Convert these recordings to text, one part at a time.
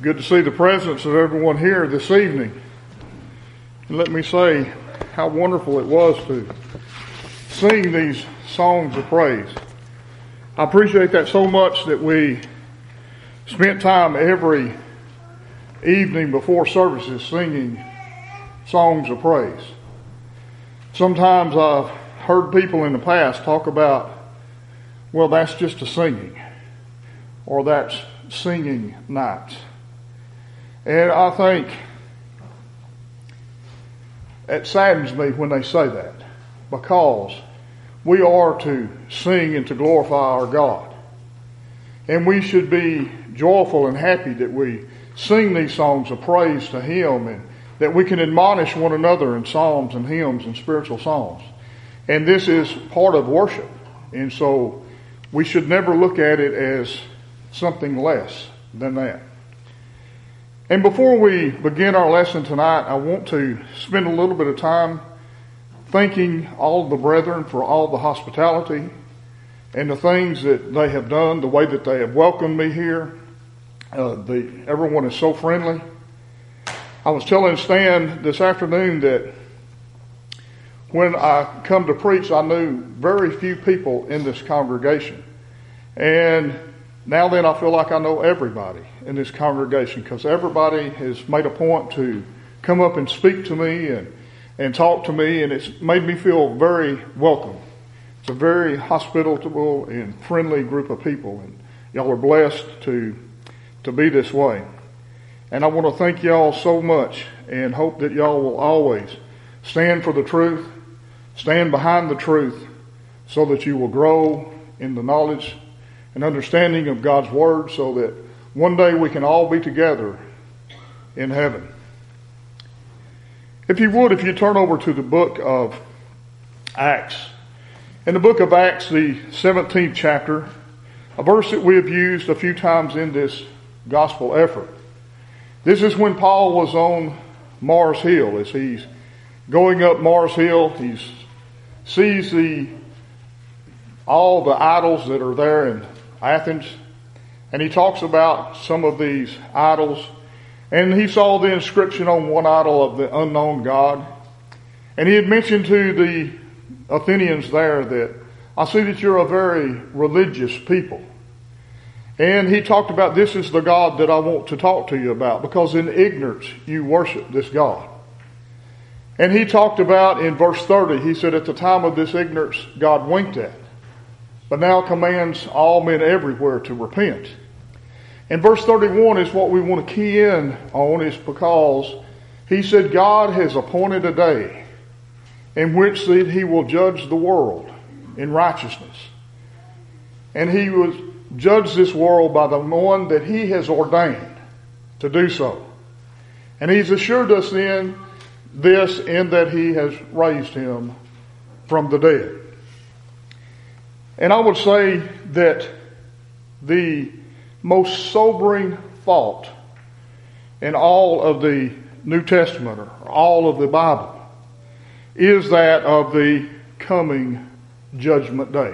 Good to see the presence of everyone here this evening. And let me say how wonderful it was to sing these songs of praise. I appreciate that so much that we spent time every evening before services singing songs of praise. Sometimes I've heard people in the past talk about, well, that's just a singing, or that's singing nights. And I think it saddens me when they say that, because we are to sing and to glorify our God. And we should be joyful and happy that we sing these songs of praise to Him, and that we can admonish one another in psalms and hymns and spiritual songs. And this is part of worship. And so we should never look at it as something less than that. And before we begin our lesson tonight, I want to spend a little bit of time thanking all the brethren for all the hospitality and the things that they have done, the way that they have welcomed me here. Everyone is so friendly. I was telling Stan this afternoon that when I come to preach, I knew very few people in this congregation. And now then I feel like I know everybody in this congregation, because everybody has made a point to come up and speak to me and talk to me, and it's made me feel very welcome. It's a very hospitable and friendly group of people, and y'all are blessed to be this way. And I want to thank y'all so much and hope that y'all will always stand for the truth, stand behind the truth, so that you will grow in the knowledge and understanding of God's Word, so that one day we can all be together in heaven. If you turn over to the book of Acts. In the book of Acts, the 17th chapter, a verse that we have used a few times in this gospel effort. This is when Paul was on Mars Hill. As he's going up Mars Hill, he sees all the idols that are there in Athens, and he talks about some of these idols, and he saw the inscription on one idol of the unknown God, and he had mentioned to the Athenians there that, I see that you're a very religious people. And he talked about, this is the God that I want to talk to you about, because in ignorance you worship this God. And he talked about in verse 30, he said, at the time of this ignorance God winked at, but now commands all men everywhere to repent. And verse 31 is what we want to key in on, is because he said God has appointed a day in which he will judge the world in righteousness. And he will judge this world by the one that he has ordained to do so. And he's assured us in this, in that he has raised him from the dead. And I would say that the most sobering thought in all of the New Testament, or all of the Bible, is that of the coming judgment day.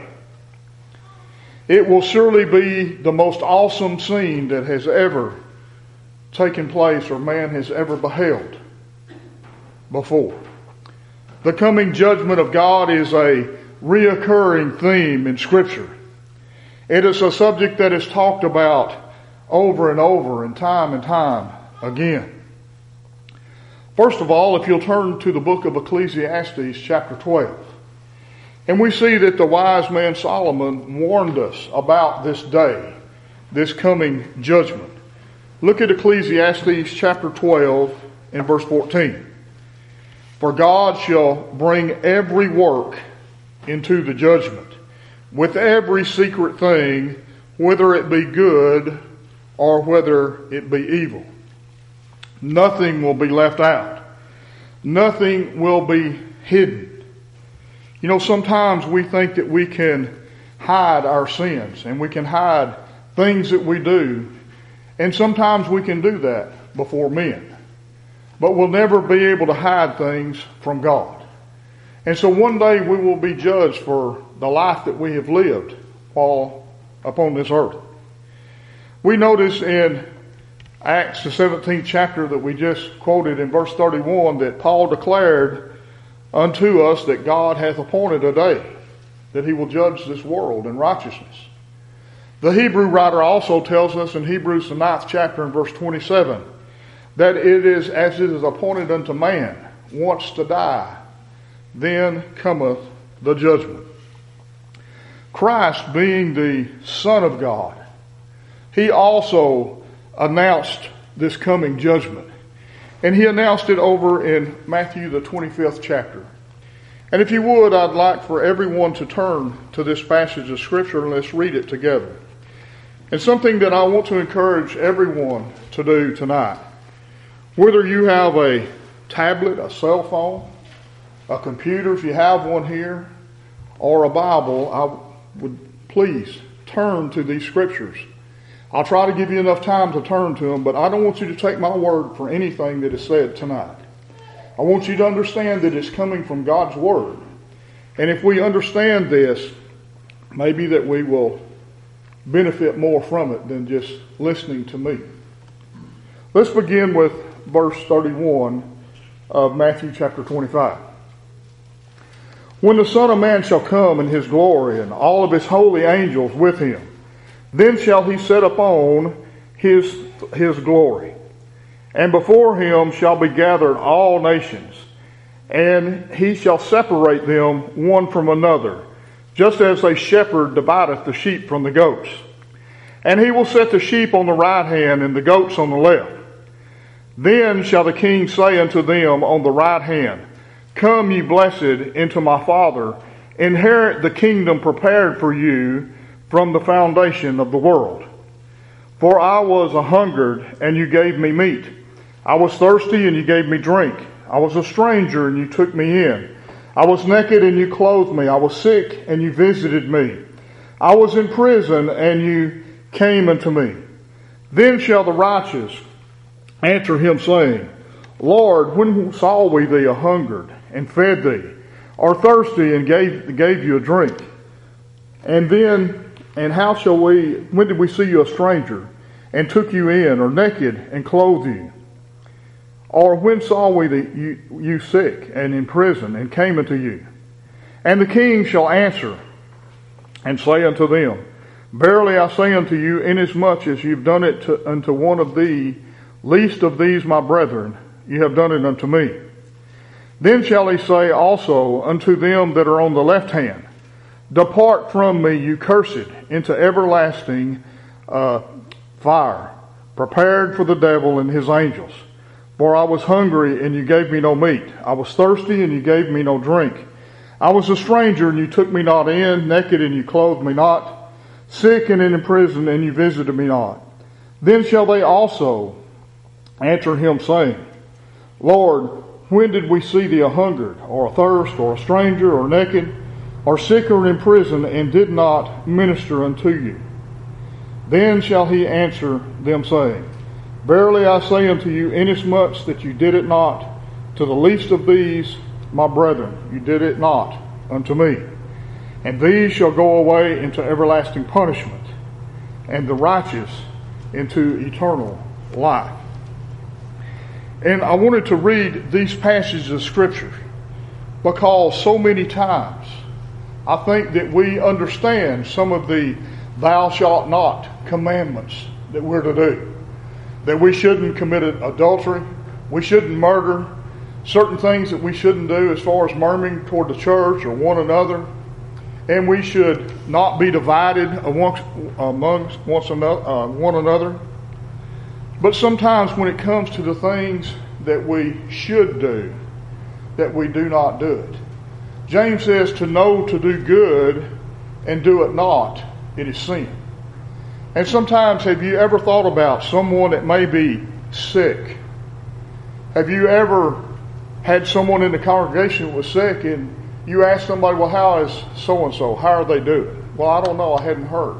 It will surely be the most awesome scene that has ever taken place, or man has ever beheld before. The coming judgment of God is a reoccurring theme in Scripture. It is a subject that is talked about over and over and time again. First of all, if you'll turn to the book of Ecclesiastes chapter 12, and we see that the wise man Solomon warned us about this day, this coming judgment. Look at Ecclesiastes chapter 12 and verse 14. For God shall bring every work into the judgment, with every secret thing, whether it be good or whether it be evil. Nothing will be left out. Nothing will be hidden. You know, sometimes we think that we can hide our sins and we can hide things that we do, and sometimes we can do that before men. But we'll never be able to hide things from God. And so one day we will be judged for the life that we have lived while upon this earth. We notice in Acts, the 17th chapter that we just quoted in verse 31, that Paul declared unto us that God hath appointed a day that he will judge this world in righteousness. The Hebrew writer also tells us in Hebrews, the 9th chapter, in verse 27, that it is as it is appointed unto man once to die, then cometh the judgment. Christ, being the Son of God, he also announced this coming judgment. And he announced it over in Matthew, the 25th chapter. And if you would, I'd like for everyone to turn to this passage of Scripture and let's read it together. And something that I want to encourage everyone to do tonight, whether you have a tablet, a cell phone, a computer, if you have one here, or a Bible, I would please turn to these Scriptures. I'll try to give you enough time to turn to them, but I don't want you to take my word for anything that is said tonight. I want you to understand that it's coming from God's Word. And if we understand this, maybe that we will benefit more from it than just listening to me. Let's begin with verse 31 of Matthew chapter 25. When the Son of Man shall come in his glory, and all of his holy angels with him, then shall he set upon his glory. And before him shall be gathered all nations, and he shall separate them one from another, just as a shepherd divideth the sheep from the goats. And he will set the sheep on the right hand and the goats on the left. Then shall the king say unto them on the right hand, Come, ye blessed, into my Father, inherit the kingdom prepared for you from the foundation of the world. For I was a-hungered, and you gave me meat. I was thirsty, and you gave me drink. I was a stranger, and you took me in. I was naked, and you clothed me. I was sick, and you visited me. I was in prison, and you came unto me. Then shall the righteous answer him, saying, Lord, when saw we thee a-hungered, and fed thee, or thirsty, and gave you a drink? And how shall when did we see you a stranger, and took you in, or naked, and clothed you? Or when saw we you sick, and in prison, and came unto you? And the king shall answer, and say unto them, Verily I say unto you, inasmuch as you've done it unto one of the least of these my brethren, you have done it unto me. Then shall he say also unto them that are on the left hand, Depart from me, you cursed, into everlasting fire, prepared for the devil and his angels. For I was hungry, and you gave me no meat. I was thirsty, and you gave me no drink. I was a stranger, and you took me not in, naked, and you clothed me not, sick and in prison, and you visited me not. Then shall they also answer him, saying, Lord, when did we see thee a-hungered, or athirst, or a stranger, or naked, or sick, or in prison, and did not minister unto you? Then shall he answer them, saying, Verily I say unto you, inasmuch that you did it not to the least of these my brethren, you did it not unto me. And these shall go away into everlasting punishment, and the righteous into eternal life. And I wanted to read these passages of Scripture because so many times I think that we understand some of the thou shalt not commandments that we're to do. That we shouldn't commit adultery, we shouldn't murder, certain things that we shouldn't do as far as murmuring toward the church or one another, and we should not be divided amongst one another. But sometimes when it comes to the things that we should do, that we do not do it. James says to know to do good and do it not, it is sin. And sometimes, have you ever thought about someone that may be sick? Have you ever had someone in the congregation that was sick and you ask somebody, well, how is so-and-so? How are they doing? Well, I don't know. I hadn't heard.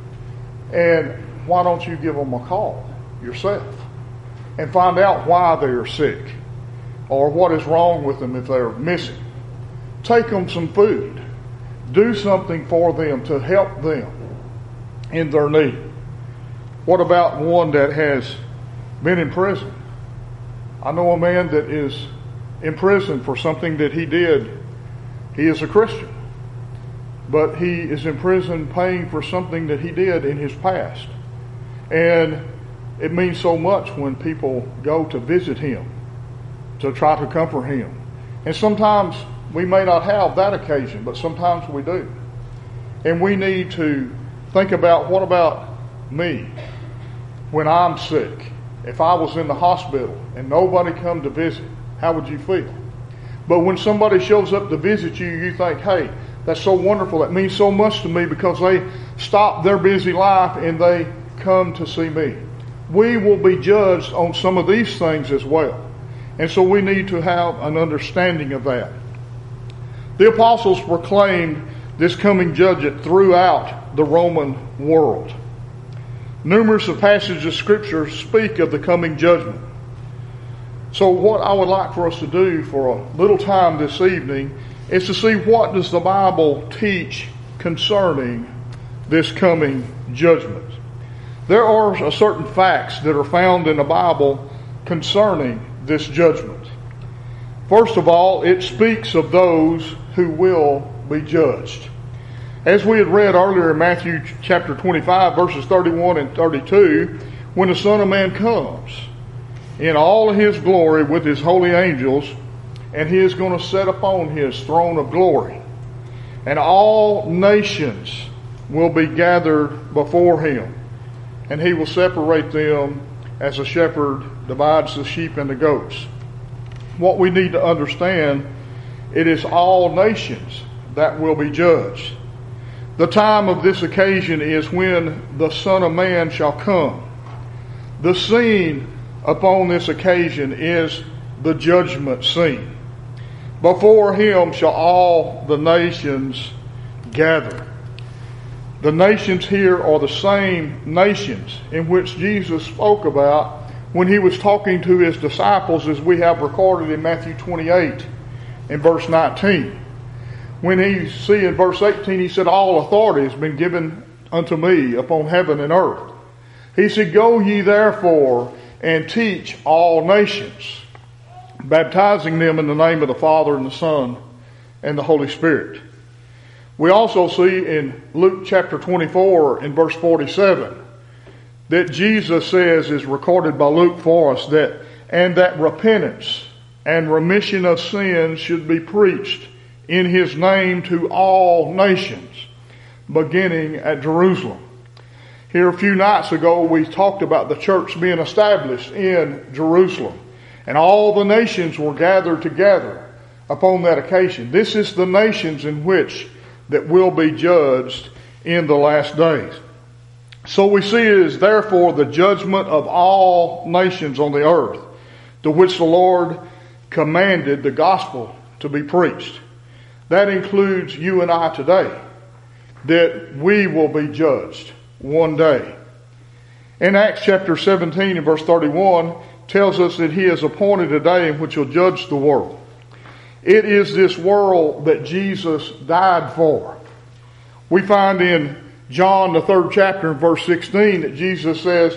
And why don't you give them a call yourself and find out why they are sick or what is wrong with them if they're missing? Take them some food. Do something for them to help them in their need. What about one that has been in prison. I know a man that is in prison for something that he did. He is a Christian, but he is in prison paying for something that he did in his past. And it means so much when people go to visit him, to try to comfort him. And sometimes we may not have that occasion, but sometimes we do. And we need to think about, what about me when I'm sick? If I was in the hospital and nobody come to visit, how would you feel? But when somebody shows up to visit you, you think, hey, that's so wonderful. That means so much to me because they stop their busy life and they come to see me. We will be judged on some of these things as well. And so we need to have an understanding of that. The apostles proclaimed this coming judgment throughout the Roman world. Numerous passages of Scripture speak of the coming judgment. So what I would like for us to do for a little time this evening is to see, what does the Bible teach concerning this coming judgment. There are certain facts that are found in the Bible concerning this judgment. First of all, it speaks of those who will be judged. As we had read earlier in Matthew chapter 25, verses 31 and 32, when the Son of Man comes in all of his glory with his holy angels, and he is going to sit upon his throne of glory, and all nations will be gathered before him, and he will separate them as a shepherd divides the sheep and the goats. What we need to understand, it is all nations that will be judged. The time of this occasion is when the Son of Man shall come. The scene upon this occasion is the judgment scene. Before him shall all the nations gather. The nations here are the same nations in which Jesus spoke about when he was talking to his disciples, as we have recorded in Matthew 28 and verse 19. When he see in verse 18, he said, all authority has been given unto me upon heaven and earth. He said, go ye therefore and teach all nations, baptizing them in the name of the Father and the Son and the Holy Spirit. We also see in Luke chapter 24 in verse 47 that Jesus says, is recorded by Luke for us, that repentance and remission of sins should be preached in his name to all nations, beginning at Jerusalem. Here a few nights ago we talked about the church being established in Jerusalem, and all the nations were gathered together upon that occasion. This is the nations in which that will be judged in the last days. So we see it is therefore the judgment of all nations on the earth, to which the Lord commanded the gospel to be preached. That includes you and I today, that we will be judged one day. In Acts chapter 17 and verse 31 tells us that he has appointed a day in which he'll judge the world. It is this world that Jesus died for. We find in John the 3rd chapter and verse 16 that Jesus says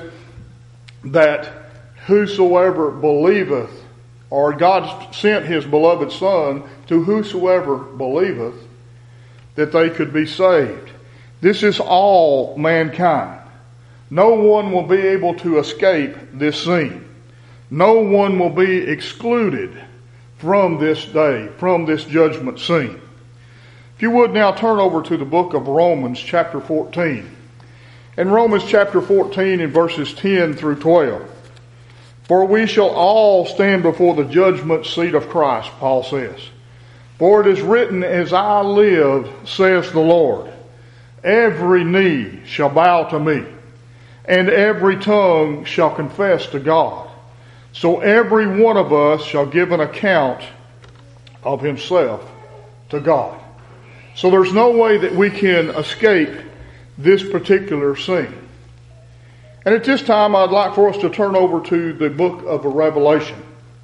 that whosoever believeth, or God sent his beloved Son to whosoever believeth, that they could be saved. This is all mankind. No one will be able to escape this scene. No one will be excluded from this day, from this judgment scene. If you would now turn over to the book of Romans chapter 14. In Romans chapter 14 in verses 10 through 12. For we shall all stand before the judgment seat of Christ, Paul says. For it is written, as I live, says the Lord, every knee shall bow to me, and every tongue shall confess to God. So every one of us shall give an account of himself to God. So there's no way that we can escape this particular scene. And at this time, I'd like for us to turn over to the book of Revelation.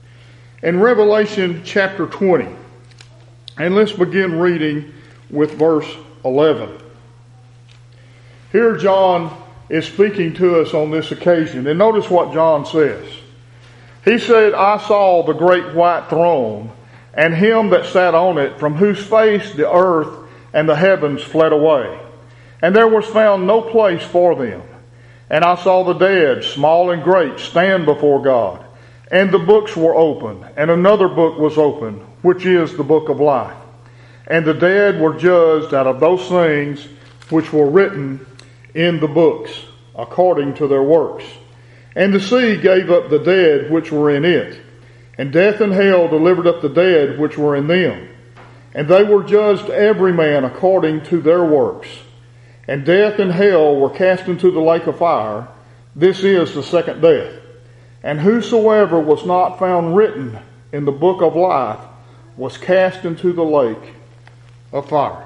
In Revelation chapter 20, and let's begin reading with verse 11. Here John is speaking to us on this occasion. And notice what John says. He said, I saw the great white throne, and him that sat on it, from whose face the earth and the heavens fled away. And there was found no place for them. And I saw the dead, small and great, stand before God. And the books were opened, and another book was opened, which is the book of life. And the dead were judged out of those things which were written in the books, according to their works. And the sea gave up the dead which were in it. And death and hell delivered up the dead which were in them. And they were judged every man according to their works. And death and hell were cast into the lake of fire. This is the second death. And whosoever was not found written in the book of life was cast into the lake of fire.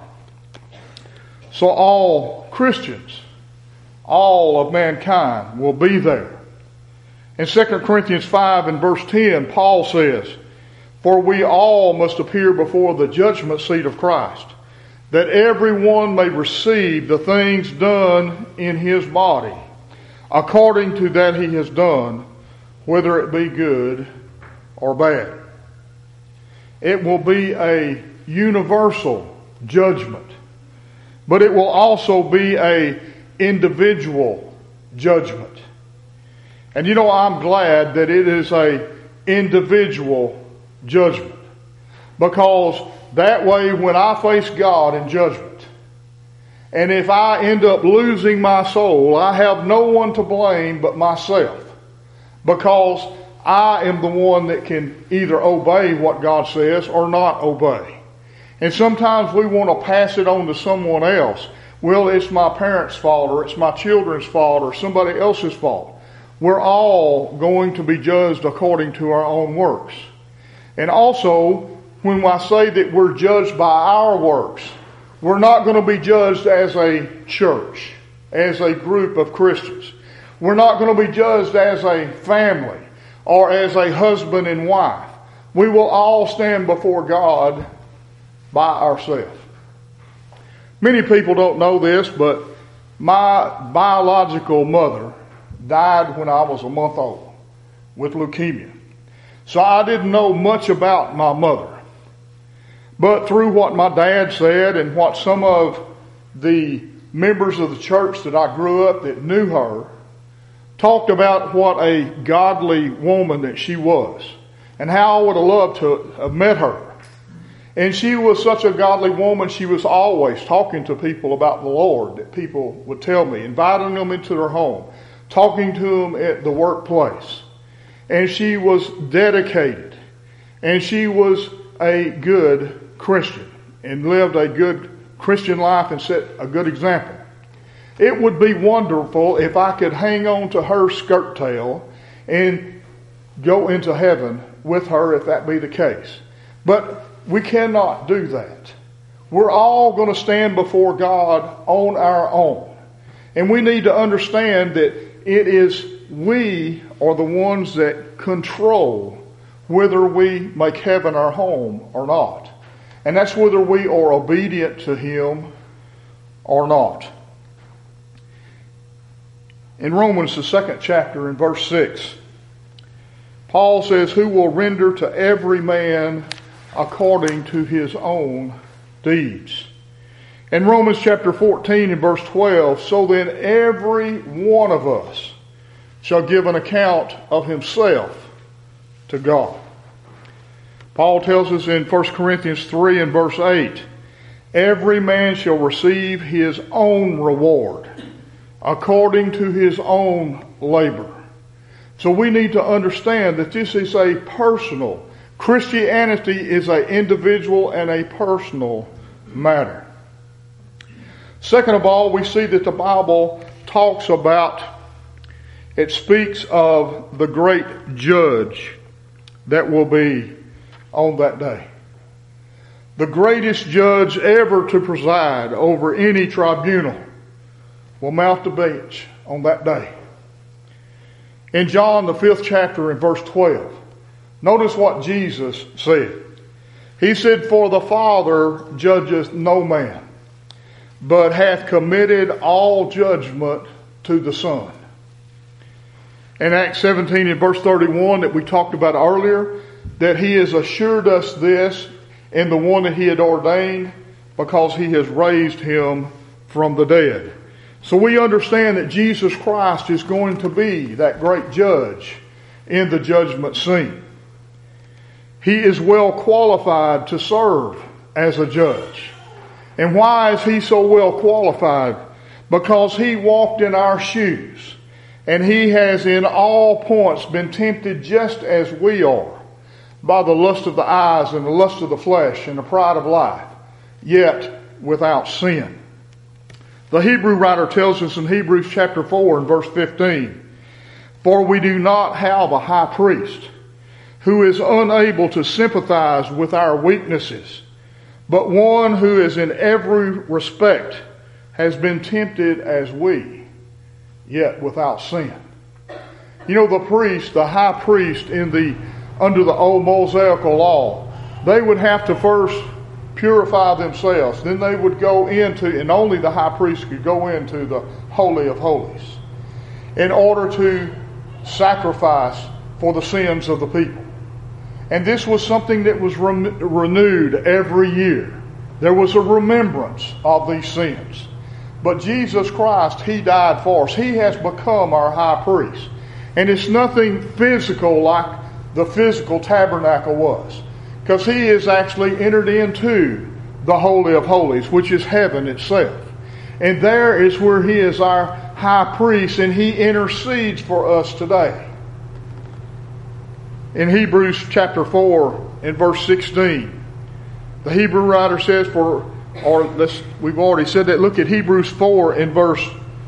So all Christians, all of mankind will be there. In 2 Corinthians 5 and verse 10, Paul says, For we all must appear before the judgment seat of Christ, that everyone may receive the things done in his body, according to that he has done, whether it be good or bad. It will be a universal judgment, but it will also be a individual judgment. And you know, I'm glad that it is a individual judgment, because that way when I face God in judgment, and if I end up losing my soul, I have no one to blame but myself, because I am the one that can either obey what God says or not obey. And sometimes we want to pass it on to someone else. Well, it's my parents' fault, or it's my children's fault, or somebody else's fault. We're all going to be judged according to our own works. And also, when I say that we're judged by our works, we're not going to be judged as a church, as a group of Christians. We're not going to be judged as a family or as a husband and wife. We will all stand before God by ourselves. Many people don't know this, but my biological mother died when I was a month old with leukemia. So I didn't know much about my mother. But through what my dad said and what some of the members of the church that I grew up that knew her talked about what a godly woman that she was and how I would have loved to have met her. And she was such a godly woman, she was always talking to people about the Lord, that people would tell me, inviting them into their home, talking to them at the workplace. And she was dedicated. And she was a good Christian and lived a good Christian life and set a good example. It would be wonderful if I could hang on to her skirt tail and go into heaven with her, if that be the case. But we cannot do that. We're all going to stand before God on our own. And we need to understand that it is we are the ones that control whether we make heaven our home or not. And that's whether we are obedient to Him or not. In Romans, the 2nd chapter, in verse 6, Paul says, Who will render to every man according to his own deeds. In Romans chapter 14 and verse 12, So then every one of us shall give an account of himself to God. Paul tells us in 1 Corinthians 3 and verse 8, Every man shall receive his own reward according to his own labor. So we need to understand that this is a personal. Christianity is an individual and a personal matter. Second of all, we see that the Bible talks about, it speaks of the great judge that will be on that day. The greatest judge ever to preside over any tribunal will mount the bench on that day. In John, the 5th chapter, in verse 12, notice what Jesus said. He said, For the Father judgeth no man, but hath committed all judgment to the Son. In Acts 17 and verse 31 that we talked about earlier, that he has assured us this in the one that he had ordained because he has raised him from the dead. So we understand that Jesus Christ is going to be that great judge in the judgment scene. He is well qualified to serve as a judge. And why is he so well qualified? Because he walked in our shoes. And he has in all points been tempted just as we are, by the lust of the eyes and the lust of the flesh and the pride of life, yet without sin. The Hebrew writer tells us in Hebrews chapter 4 and verse 15, "For we do not have a high priest who is unable to sympathize with our weaknesses, but one who is in every respect has been tempted as we, yet without sin." You know, the high priest under the old Mosaical law, they would have to first purify themselves. Then they would go into, and only the high priest could go into the Holy of Holies in order to sacrifice for the sins of the people. And this was something that was renewed every year. There was a remembrance of these sins. But Jesus Christ, he died for us. He has become our high priest. And it's nothing physical like the physical tabernacle was, because he is actually entered into the Holy of Holies, which is heaven itself. And there is where he is our high priest, and he intercedes for us today. In Hebrews chapter 4 and verse 16, the Hebrew writer says, we've already said that. Look at Hebrews 4 and verse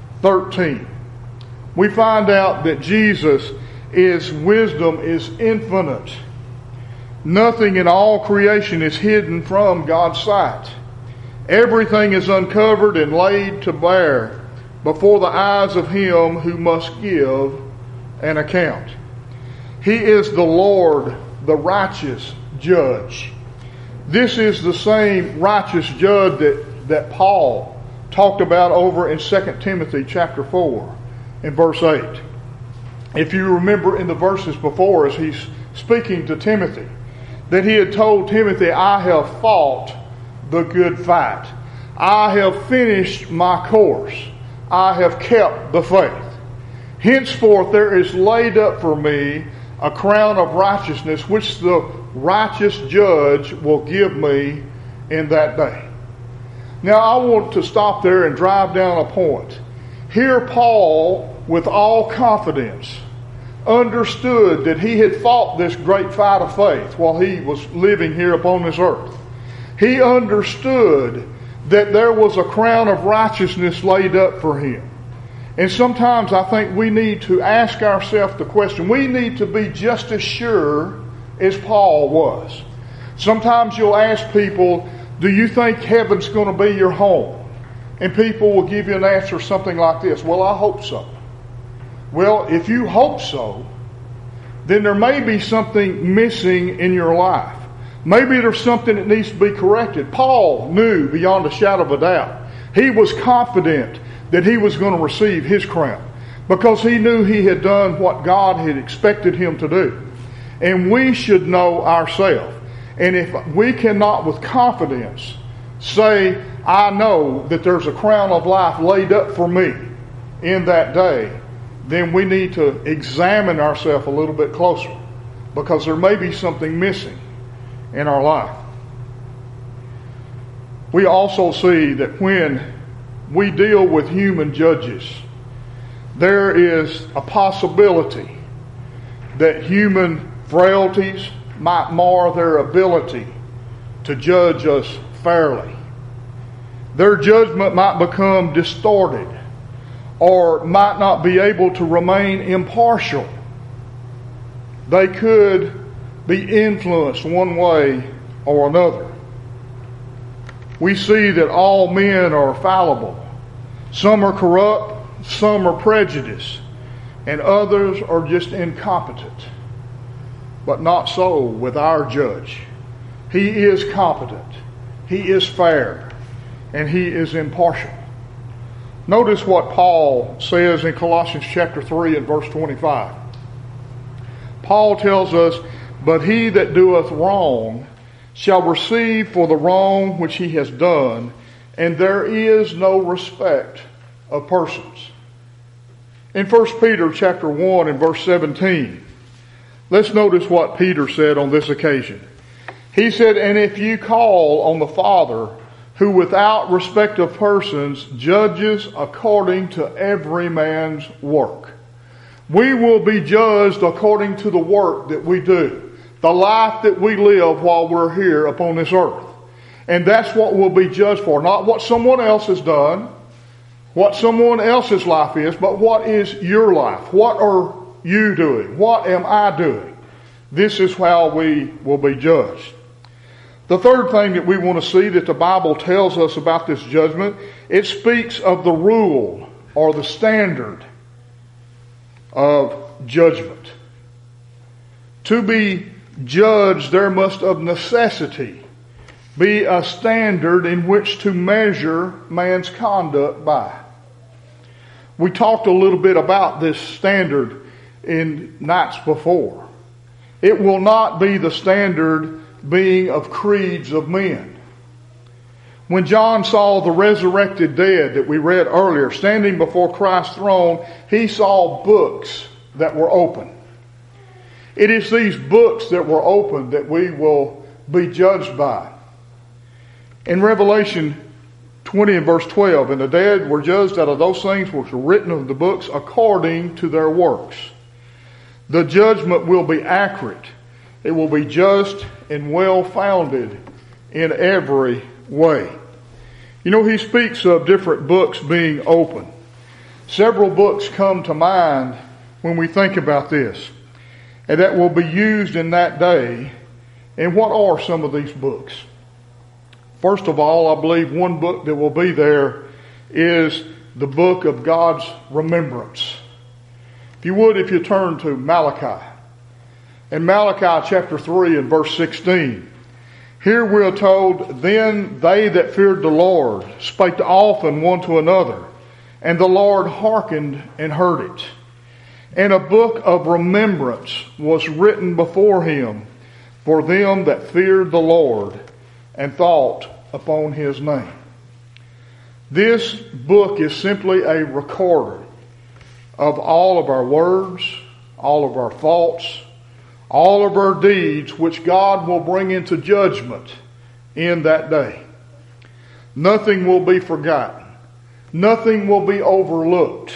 13. We find out that Jesus' wisdom is infinite. Nothing in all creation is hidden from God's sight. Everything is uncovered and laid to bare before the eyes of him who must give an account. He is the Lord, the righteous judge. This is the same righteous judge that Paul talked about over in 2 Timothy chapter 4 and verse 8. If you remember in the verses before, as he's speaking to Timothy, that he had told Timothy, "I have fought the good fight. I have finished my course. I have kept the faith. Henceforth there is laid up for me a crown of righteousness, which the righteous judge will give me in that day." Now I want to stop there and drive down a point. Here Paul, with all confidence, understood that he had fought this great fight of faith while he was living here upon this earth. He understood that there was a crown of righteousness laid up for him. And sometimes I think we need to ask ourselves the question. We need to be just as sure as Paul was. Sometimes you'll ask people, "Do you think heaven's going to be your home?" And people will give you an answer something like this: "Well, I hope so." Well, if you hope so, then there may be something missing in your life. Maybe there's something that needs to be corrected. Paul knew beyond a shadow of a doubt. He was confident that he was going to receive his crown because he knew he had done what God had expected him to do. And we should know ourselves. And if we cannot with confidence say, "I know that there's a crown of life laid up for me in that day," then we need to examine ourselves a little bit closer, because there may be something missing in our life. We also see that when we deal with human judges, there is a possibility that human frailties might mar their ability to judge us fairly. Their judgment might become distorted or might not be able to remain impartial. They could be influenced one way or another. We see that all men are fallible. Some are corrupt, some are prejudiced, and others are just incompetent. But not so with our judge. He is competent, he is fair, and he is impartial. Notice what Paul says in Colossians chapter 3 and verse 25. Paul tells us, "But he that doeth wrong shall receive for the wrong which he has done, and there is no respect of persons." In 1 Peter chapter 1 and verse 17, let's notice what Peter said on this occasion. He said, "And if you call on the Father, who without respect of persons judges according to every man's work." We will be judged according to the work that we do, the life that we live while we're here upon this earth. And that's what we'll be judged for, not what someone else has done, what someone else's life is, but what is your life? What are you doing? What am I doing? This is how we will be judged. The third thing that we want to see that the Bible tells us about this judgment, it speaks of the rule or the standard of judgment. To be judged, there must of necessity be a standard in which to measure man's conduct by. We talked a little bit about this standard in nights before. It will not be the standard being of creeds of men. When John saw the resurrected dead that we read earlier standing before Christ's throne, he saw books that were open. It is these books that were open that we will be judged by. In Revelation 20 and verse 12, "And the dead were judged out of those things which were written of the books according to their works." The judgment will be accurate. It will be just and well-founded in every way. You know, he speaks of different books being open. Several books come to mind when we think about this, and that will be used in that day. And what are some of these books? First of all, I believe one book that will be there is the book of God's remembrance. If you turn to Malachi. In Malachi chapter 3 and verse 16, here we are told, "Then they that feared the Lord spake often one to another, and the Lord hearkened and heard it. And a book of remembrance was written before him for them that feared the Lord and thought upon his name." This book is simply a recorder of all of our words, all of our thoughts, all of our deeds, which God will bring into judgment in that day. Nothing will be forgotten. Nothing will be overlooked.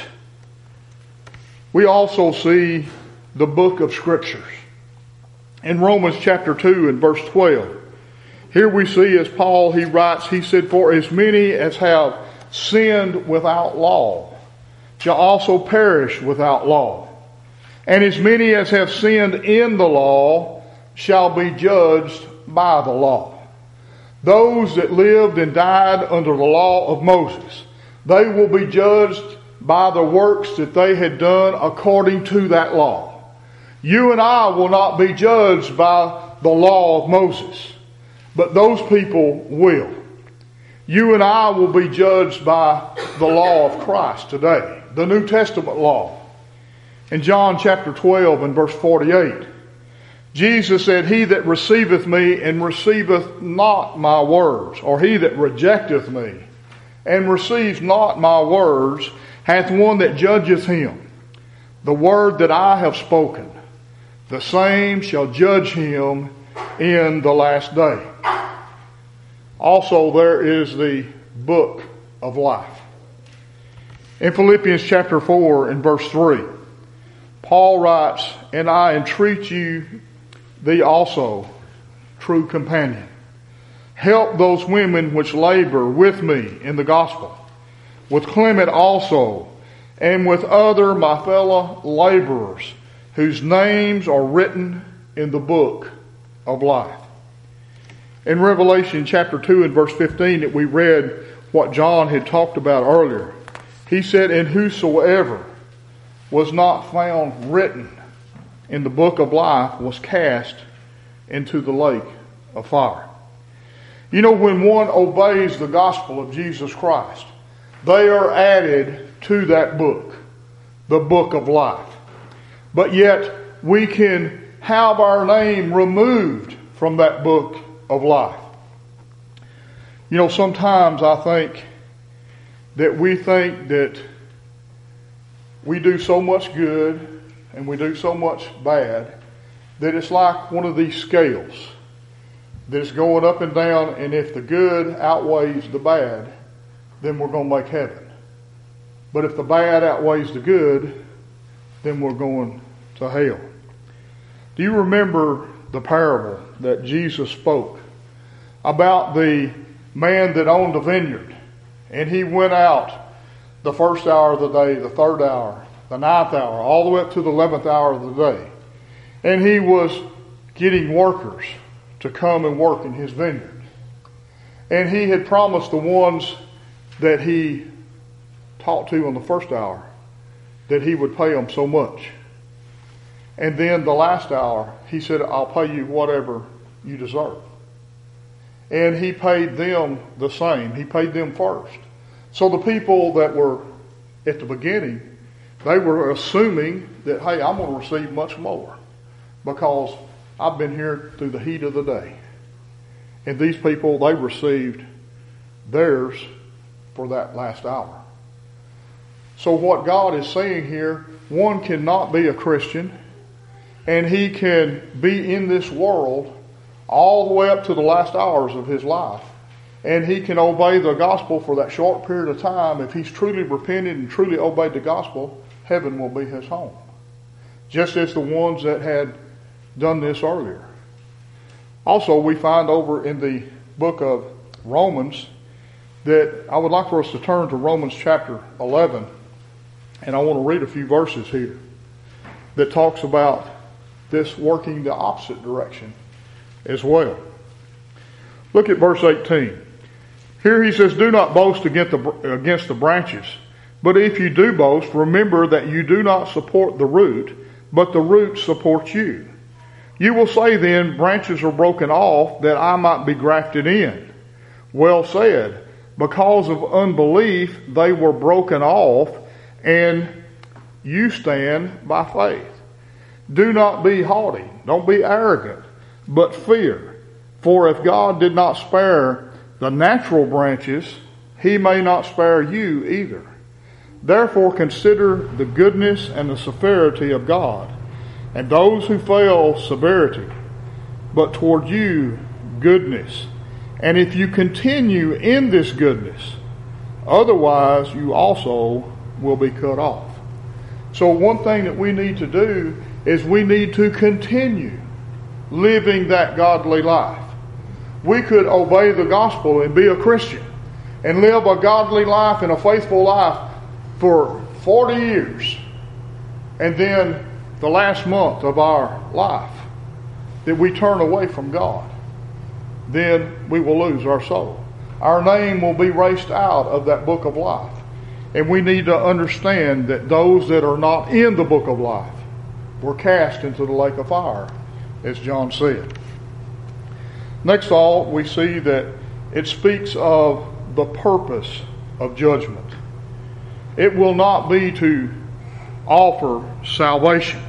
We also see the book of Scriptures. In Romans chapter 2 and verse 12, here we see as Paul, he writes, he said, "For as many as have sinned without law shall also perish without law. And as many as have sinned in the law shall be judged by the law." Those that lived and died under the law of Moses, they will be judged by the works that they had done according to that law. You and I will not be judged by the law of Moses, but those people will. You and I will be judged by the law of Christ today, the New Testament law. In John chapter 12 and verse 48, Jesus said, "He that receiveth me and receiveth not my words, or he that rejecteth me and receives not my words, hath one that judgeth him. The word that I have spoken, the same shall judge him in the last day." Also, there is the book of life. In Philippians chapter 4 and verse 3, Paul writes, "And I entreat you, thee also, true companion, help those women which labor with me in the gospel, with Clement also, and with other my fellow laborers, whose names are written in the book of life." In Revelation chapter 2 and verse 15 that we read what John had talked about earlier, he said, "And whosoever was not found written in the book of life was cast into the lake of fire." You know, when one obeys the gospel of Jesus Christ, they are added to that book, the book of life. But yet we can have our name removed from that book of life. You know, sometimes I think that we think that we do so much good and we do so much bad that it's like one of these scales that's going up and down, and if the good outweighs the bad, then we're going to make heaven. But if the bad outweighs the good, then we're going to hell. Do you remember the parable that Jesus spoke about the man that owned a vineyard, and he went out the first hour of the day, the third hour, the ninth hour, all the way up to the 11th hour of the day, and he was getting workers to come and work in his vineyard. And he had promised the ones that he talked to on the first hour that he would pay them so much. And then the last hour, he said, I'll pay you whatever you deserve. And he paid them the same. He paid them first. So the people that were at the beginning, they were assuming that, hey, I'm going to receive much more because I've been here through the heat of the day. And these people, they received theirs for that last hour. So what God is saying here, one cannot be a Christian, and he can be in this world all the way up to the last hours of his life, and he can obey the gospel for that short period of time. If he's truly repented and truly obeyed the gospel, heaven will be his home. Just as the ones that had done this earlier. Also, we find over in the book of Romans that I would like for us to turn to Romans chapter 11, and I want to read a few verses here that talks about this working the opposite direction as well. Look at verse 18. Here he says, do not boast against the branches, but if you do boast, remember that you do not support the root, but the root supports you. You will say then, branches are broken off that I might be grafted in. Well said. Because of unbelief, they were broken off, and you stand by faith. Do not be haughty. Don't be arrogant, but fear. For if God did not spare the natural branches, he may not spare you either. Therefore consider the goodness and the severity of God. And those who fail, severity, but toward you, goodness. And if you continue in this goodness, otherwise you also will be cut off. So one thing that we need to do is we need to continue living that godly life. We could obey the gospel and be a Christian and live a godly life and a faithful life for 40 years. And then the last month of our life that we turn away from God, then we will lose our soul. Our name will be erased out of that book of life. And we need to understand that those that are not in the book of life were cast into the lake of fire, as John said. Next of all, we see that it speaks of the purpose of judgment. It will not be to offer salvation.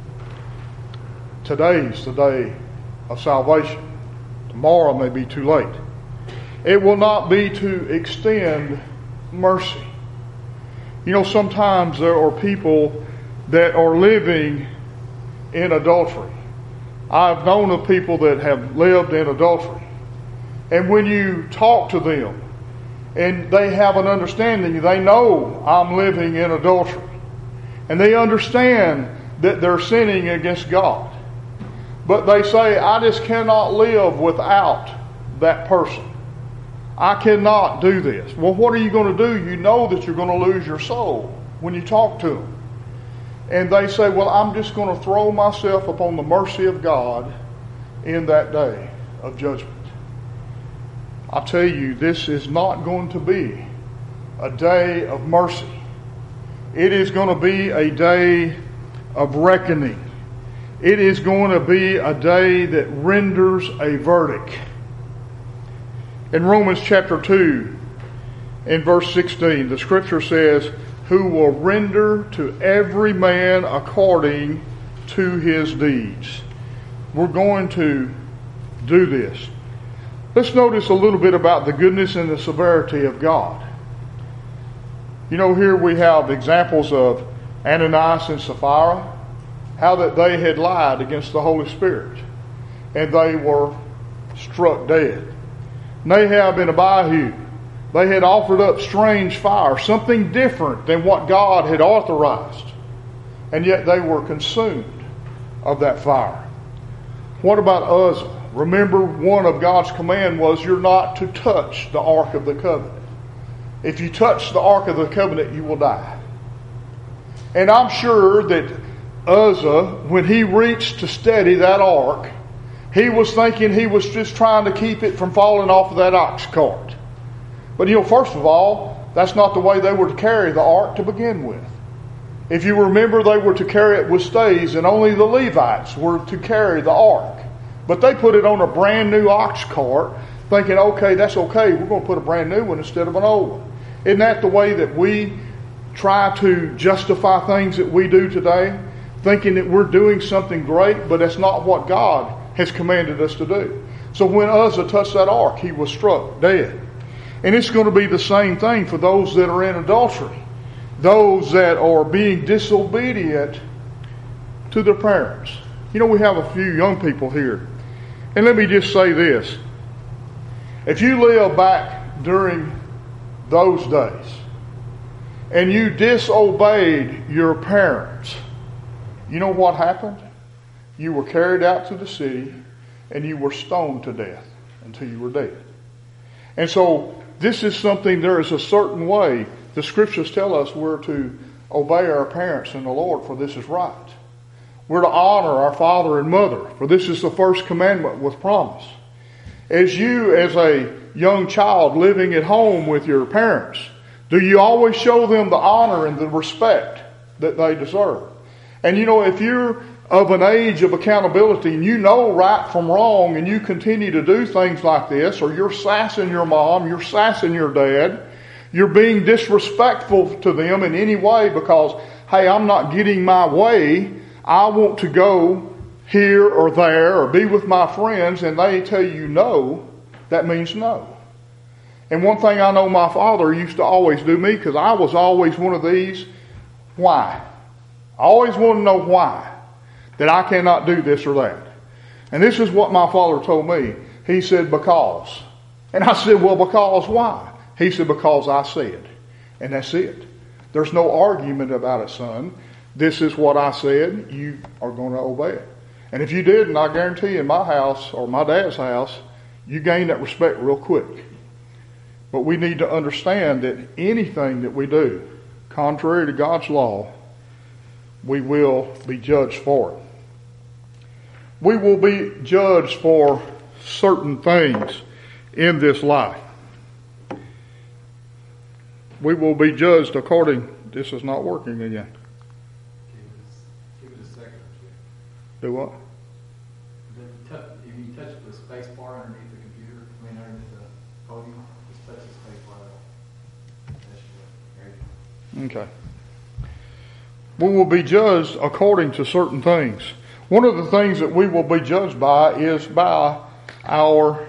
Today's the day of salvation. Tomorrow may be too late. It will not be to extend mercy. You know, sometimes there are people that are living in adultery. I've known of people that have lived in adultery. And when you talk to them and they have an understanding, they know I'm living in adultery. And they understand that they're sinning against God. But they say, I just cannot live without that person. I cannot do this. Well, what are you going to do? You know that you're going to lose your soul when you talk to them. And they say, well, I'm just going to throw myself upon the mercy of God in that day of judgment. I tell you, this is not going to be a day of mercy. It is going to be a day of reckoning. It is going to be a day that renders a verdict. In Romans chapter 2, in verse 16, the scripture says, who will render to every man according to his deeds. We're going to do this. Let's notice a little bit about the goodness and the severity of God. You know, here we have examples of Ananias and Sapphira, how that they had lied against the Holy Spirit, and they were struck dead. Nahab and Abihu, they had offered up strange fire, something different than what God had authorized, and yet they were consumed of that fire. What about Uzzah? Remember, one of God's command was you're not to touch the Ark of the Covenant. If you touch the Ark of the Covenant, you will die. And I'm sure that Uzzah, when he reached to steady that ark, he was thinking he was just trying to keep it from falling off of that ox cart. But you know, first of all, that's not the way they were to carry the ark to begin with. If you remember, they were to carry it with stays, and only the Levites were to carry the ark. But they put it on a brand new ox cart, thinking, okay, that's okay, we're going to put a brand new one instead of an old one. Isn't that the way that we try to justify things that we do today? Thinking that we're doing something great, but that's not what God has commanded us to do. So when Uzzah touched that ark, he was struck dead. And it's going to be the same thing for those that are in adultery. Those that are being disobedient to their parents. You know, we have a few young people here. And let me just say this. If you live back during those days and you disobeyed your parents, you know what happened? You were carried out to the city and you were stoned to death until you were dead. And so this is something, there is a certain way the scriptures tell us we're to obey our parents in the Lord, for this is right. We're to honor our father and mother, for this is the first commandment with promise. As you, as a young child living at home with your parents, do you always show them the honor and the respect that they deserve? And you know, if you're of an age of accountability and you know right from wrong and you continue to do things like this, or you're sassing your mom, you're sassing your dad, you're being disrespectful to them in any way because, hey, I'm not getting my way, I want to go here or there or be with my friends, and they tell you no, that means no. And one thing I know my father used to always do me, because I was always one of these, why? I always want to know why. That I cannot do this or that. And this is what my father told me. He said, because. And I said, well, because why? He said, because I said. And that's it. There's no argument about it, son. This is what I said. You are going to obey it. And if you didn't, I guarantee you in my house or my dad's house, you gain that respect real quick. But we need to understand that anything that we do contrary to God's law, we will be judged for it. We will be judged for certain things in this life. We will be judged according... This is not working again. Give it a second. Do what? If you touch the space bar underneath the computer, underneath the podium, just touch the space bar. That should work. Okay. We will be judged according to certain things. One of the things that we will be judged by is by our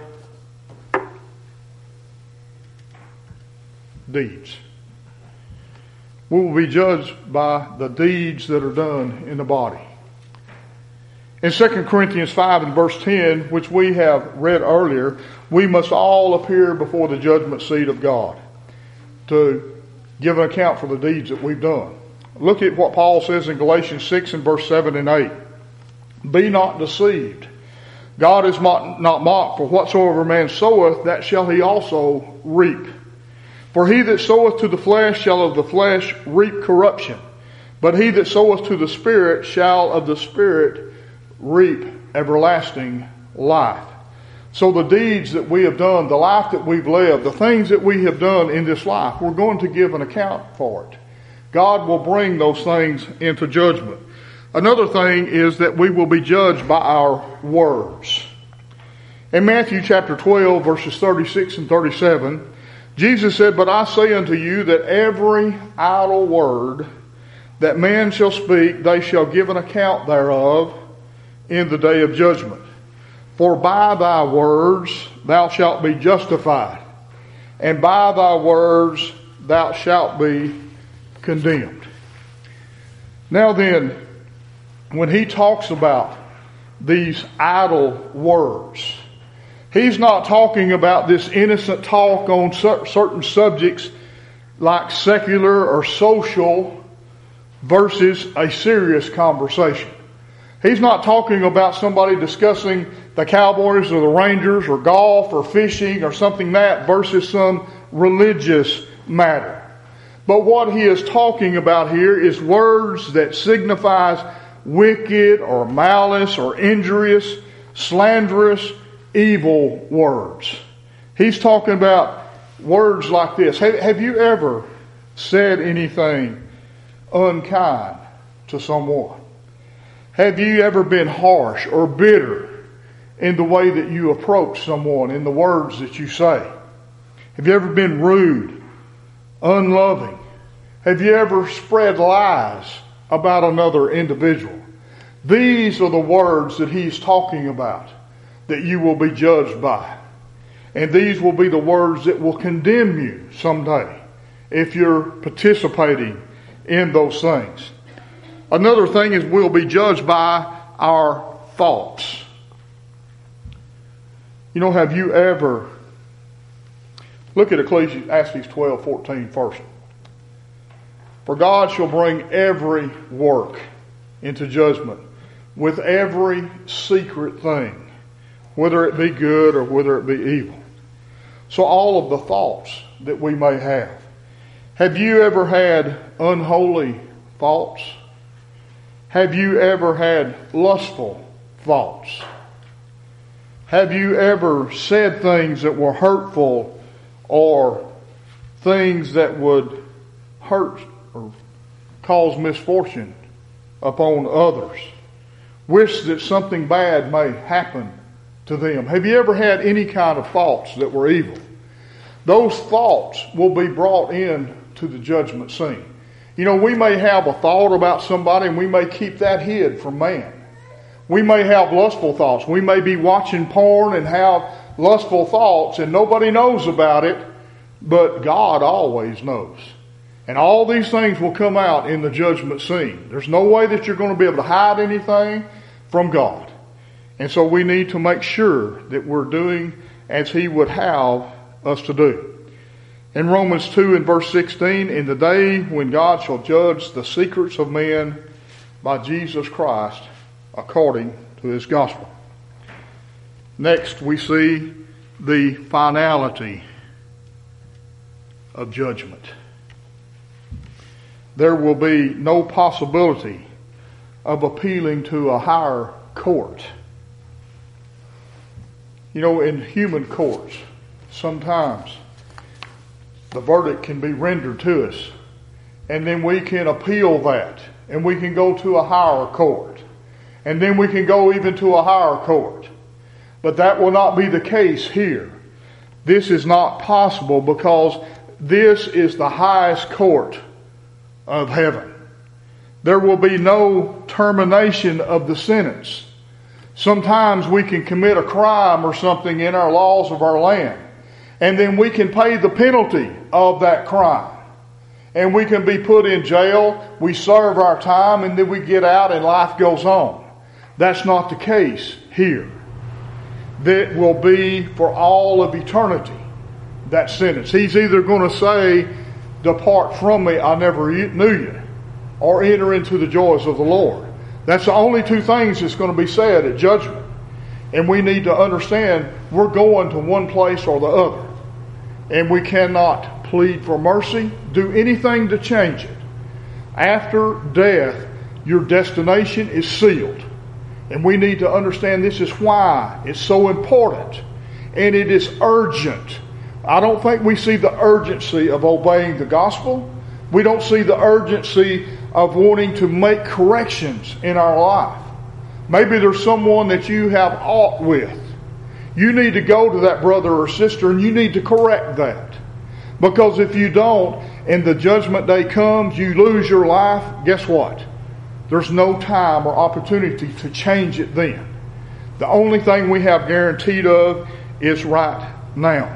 deeds. We will be judged by the deeds that are done in the body. In 2 Corinthians 5 and verse 10, which we have read earlier, we must all appear before the judgment seat of God to give an account for the deeds that we've done. Look at what Paul says in Galatians 6 and verse 7 and 8. Be not deceived. God is not mocked, for whatsoever man soweth, that shall he also reap. For he that soweth to the flesh shall of the flesh reap corruption, but he that soweth to the Spirit shall of the Spirit reap everlasting life. So the deeds that we have done, the life that we've lived, the things that we have done in this life, we're going to give an account for it. God will bring those things into judgment. Another thing is that we will be judged by our words. In Matthew chapter 12, verses 36 and 37, Jesus said, "But I say unto you that every idle word that man shall speak, they shall give an account thereof in the day of judgment. For by thy words thou shalt be justified, and by thy words thou shalt be condemned." Now then, when he talks about these idle words, he's not talking about this innocent talk on certain subjects like secular or social versus a serious conversation. He's not talking about somebody discussing the Cowboys or the Rangers or golf or fishing or something that versus some religious matter. But what he is talking about here is words that signifies wicked or malice or injurious, slanderous, evil words. He's talking about words like this. Have you ever said anything unkind to someone? Have you ever been harsh or bitter in the way that you approach someone, in the words that you say? Have you ever been rude, unloving? Have you ever spread lies about another individual? These are the words that he's talking about that you will be judged by. And these will be the words that will condemn you someday if you're participating in those things. Another thing is we'll be judged by our thoughts. You know, have you ever... Look at Ecclesiastes 12:14 first. "For God shall bring every work into judgment with every secret thing, whether it be good or whether it be evil." So all of the thoughts that we may have. Have you ever had unholy thoughts? Have you ever had lustful thoughts? Have you ever said things that were hurtful or things that would hurt or cause misfortune upon others? Wish that something bad may happen to them. Have you ever had any kind of thoughts that were evil? Those thoughts will be brought in to the judgment scene. You know, we may have a thought about somebody and we may keep that hid from man. We may have lustful thoughts. We may be watching porn and have lustful thoughts and nobody knows about it, but God always knows. And all these things will come out in the judgment scene. There's no way that you're going to be able to hide anything from God. And so we need to make sure that we're doing as He would have us to do. In Romans 2 and verse 16, "In the day when God shall judge the secrets of men by Jesus Christ according to His gospel." Next, we see the finality of judgment. There will be no possibility of appealing to a higher court. You know, in human courts, sometimes the verdict can be rendered to us, and then we can appeal that, and we can go to a higher court, and then we can go even to a higher court. But that will not be the case here. This is not possible because this is the highest court of heaven. There will be no termination of the sentence. Sometimes we can commit a crime or something in our laws of our land, and then we can pay the penalty of that crime. And we can be put in jail, we serve our time, and then we get out and life goes on. That's not the case here. That will be for all of eternity, that sentence. He's either going to say, "Depart from me, I never knew you," or "Enter into the joys of the Lord." That's the only two things that's going to be said at judgment. And we need to understand we're going to one place or the other. And we cannot plead for mercy, do anything to change it. After death, your destination is sealed. And we need to understand this is why it's so important. And it is urgent. I don't think we see the urgency of obeying the gospel. We don't see the urgency of wanting to make corrections in our life. Maybe there's someone that you have aught with. You need to go to that brother or sister and you need to correct that. Because if you don't, and the judgment day comes, you lose your life, guess what? There's no time or opportunity to change it then. The only thing we have guaranteed of is right now.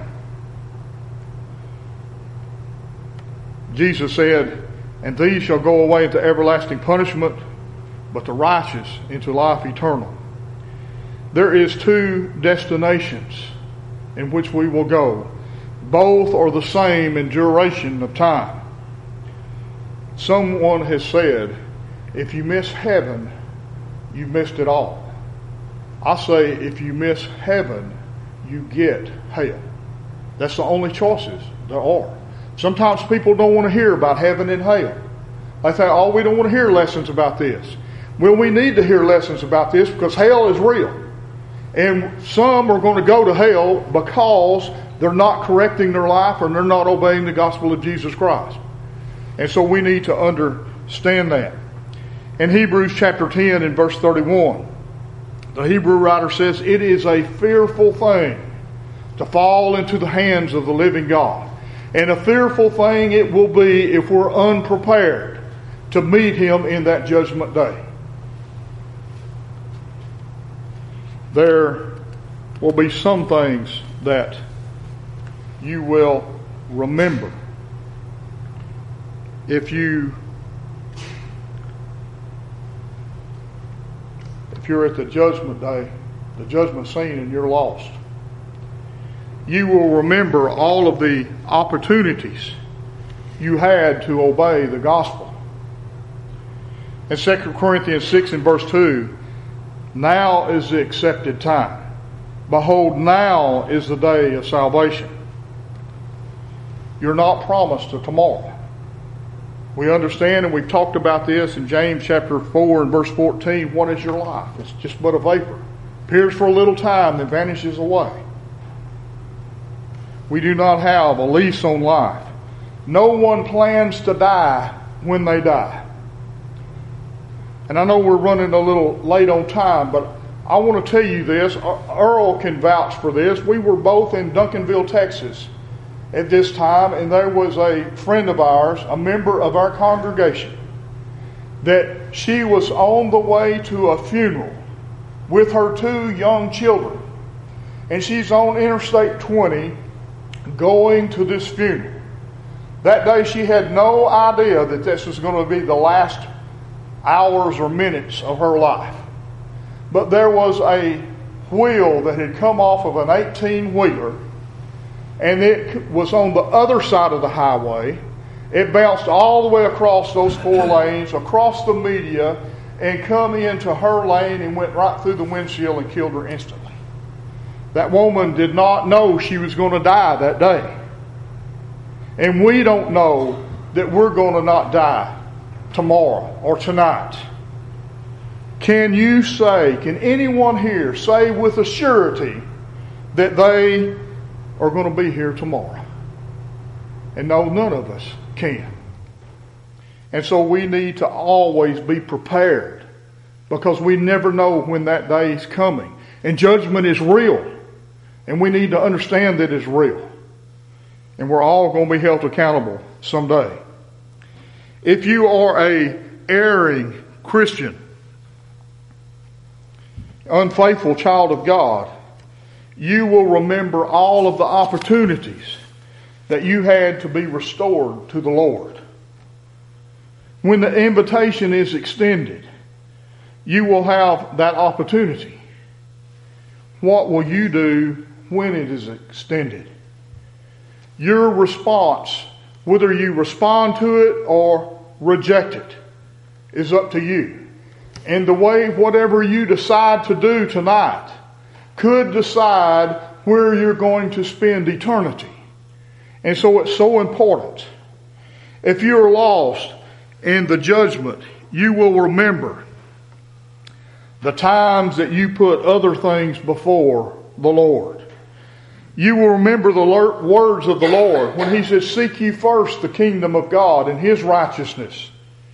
Jesus said, "And these shall go away into everlasting punishment, but the righteous into life eternal." There is two destinations in which we will go. Both are the same in duration of time. Someone has said, if you miss heaven, you missed it all. I say, if you miss heaven, you get hell. That's the only choices there are. Sometimes people don't want to hear about heaven and hell. They think, oh, we don't want to hear lessons about this. Well, we need to hear lessons about this because hell is real. And some are going to go to hell because they're not correcting their life or they're not obeying the gospel of Jesus Christ. And so we need to understand that. In Hebrews chapter 10 and verse 31, the Hebrew writer says, "It is a fearful thing to fall into the hands of the living God. And a fearful thing it will be if we're unprepared to meet Him in that judgment day." There will be some things that you will remember. If you're at the judgment day, the judgment scene, and you're lost, you will remember all of the opportunities you had to obey the gospel. In 2 Corinthians 6 and verse 2, "Now is the accepted time. Behold, now is the day of salvation." You're not promised a tomorrow. We understand, and we've talked about this in James chapter 4 and verse 14. What is your life? It's just but a vapor. Appears for a little time, then vanishes away. We do not have a lease on life. No one plans to die when they die. And I know we're running a little late on time, but I want to tell you this. Earl can vouch for this. We were both in Duncanville, Texas at this time, and there was a friend of ours, a member of our congregation, that she was on the way to a funeral with her 2 young children. And she's on Interstate 20 going to this funeral. That day she had no idea that this was going to be the last hours or minutes of her life. But there was a wheel that had come off of an 18-wheeler, and it was on the other side of the highway. It bounced all the way across those 4 lanes, across the media, and come into her lane and went right through the windshield and killed her instantly. That woman did not know she was going to die that day. And we don't know that we're going to not die tomorrow or tonight. Can you say, can anyone here say with a surety that they are going to be here tomorrow? And no, none of us can. And so we need to always be prepared, because we never know when that day is coming. And judgment is real. And we need to understand that it's real. And we're all going to be held accountable someday. If you are a erring Christian, unfaithful child of God, you will remember all of the opportunities that you had to be restored to the Lord. When the invitation is extended, you will have that opportunity. What will you do when it is extended? Your response, whether you respond to it or reject it, is up to you. And the way whatever you decide to do tonight could decide where you're going to spend eternity. And so it's so important. If you're lost in the judgment, you will remember the times that you put other things before the Lord. You will remember the words of the Lord when He says, "Seek ye first the kingdom of God and His righteousness."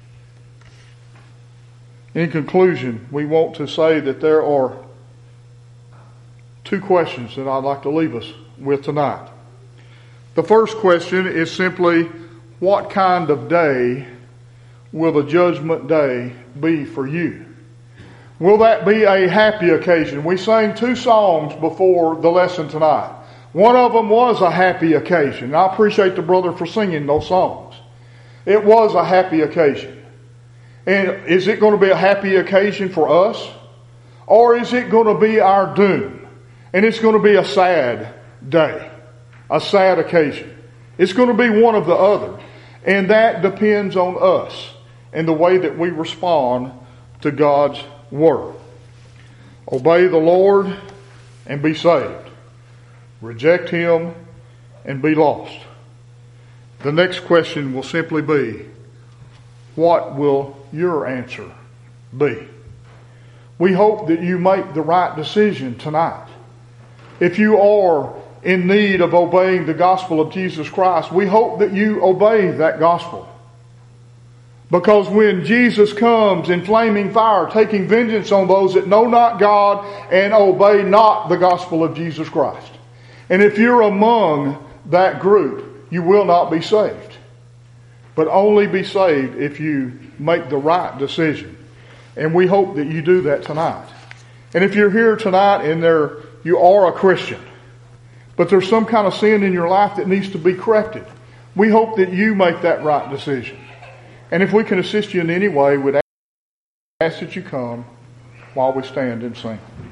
In conclusion, we want to say that there are 2 questions that I'd like to leave us with tonight. The first question is simply, what kind of day will the judgment day be for you? Will that be a happy occasion? We sang 2 songs before the lesson tonight. One of them was a happy occasion. I appreciate the brother for singing those songs. It was a happy occasion. And is it going to be a happy occasion for us? Or is it going to be our doom? And it's going to be a sad day. A sad occasion. It's going to be one of the other. And that depends on us and the way that we respond to God's Word. Obey the Lord and be saved. Reject Him and be lost. The next question will simply be, what will your answer be? We hope that you make the right decision tonight. If you are in need of obeying the gospel of Jesus Christ, we hope that you obey that gospel. Because when Jesus comes in flaming fire, taking vengeance on those that know not God and obey not the gospel of Jesus Christ. And if you're among that group, you will not be saved. But only be saved if you make the right decision. And we hope that you do that tonight. And if you're here tonight and you are a Christian, but there's some kind of sin in your life that needs to be corrected, we hope that you make that right decision. And if we can assist you in any way, we'd ask that you come while we stand and sing.